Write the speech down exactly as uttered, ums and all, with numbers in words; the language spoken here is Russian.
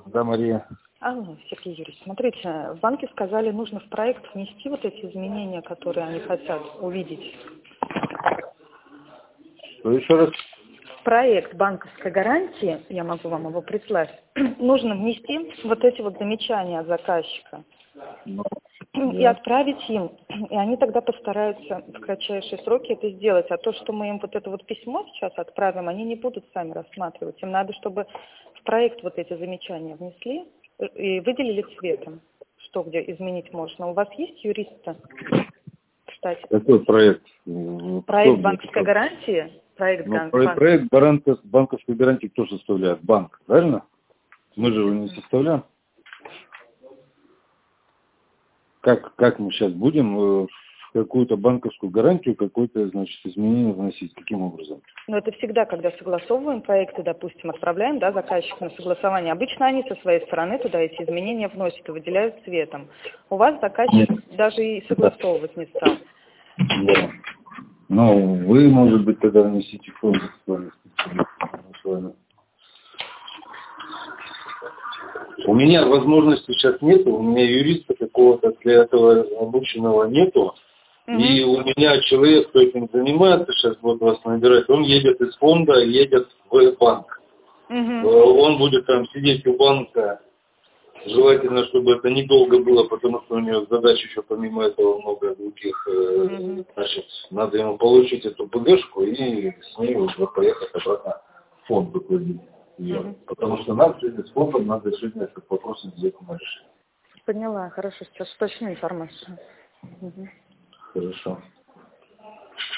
Да, Мария. Алло, Сергей Юрьевич, смотрите, в банке сказали, нужно в проект внести вот эти изменения, которые они хотят увидеть. Что еще раз? В проект банковской гарантии, я могу вам его прислать, нужно внести вот эти вот замечания от заказчика. Ну, и да. отправить им, и они тогда постараются в кратчайшие сроки это сделать. А то, что мы им вот это вот письмо сейчас отправим, они не будут сами рассматривать. Им надо, чтобы в проект вот эти замечания внесли и выделили цветом, что где изменить можно. У вас есть юристы в штате? Какой проект? Проект банковской гарантии? Проект, ну, ган... проект, проект гаранта, банковской гарантии кто составляет? Банк, правильно? Мы же его не составляем. Как, как мы сейчас будем в какую-то банковскую гарантию какое-то, значит, изменение вносить? Каким образом? Ну, это всегда, когда согласовываем проекты, допустим, отправляем, да, заказчику на согласование. Обычно они со своей стороны туда эти изменения вносят и выделяют цветом. У вас заказчик Нет. даже и согласовывать не стал. Да. Ну, вы, может быть, тогда внесите фонд с вами. У меня возможности сейчас нету, у меня юриста какого-то для этого обученного нету. Угу. И у меня человек, кто этим занимается, сейчас вот вас набирать, он едет из фонда, едет в банк. Угу. Он будет там сидеть у банка. Желательно, чтобы это недолго было, потому что у него задач еще помимо этого много других. Угу. Значит, надо ему получить эту БГшку и с ней уже поехать обратно в фонд выкладить. Угу. Потому что нам сегодня с фондом надо сегодня этот вопрос обязательно решить. Поняла, хорошо, сейчас уточню информацию. Угу. Хорошо.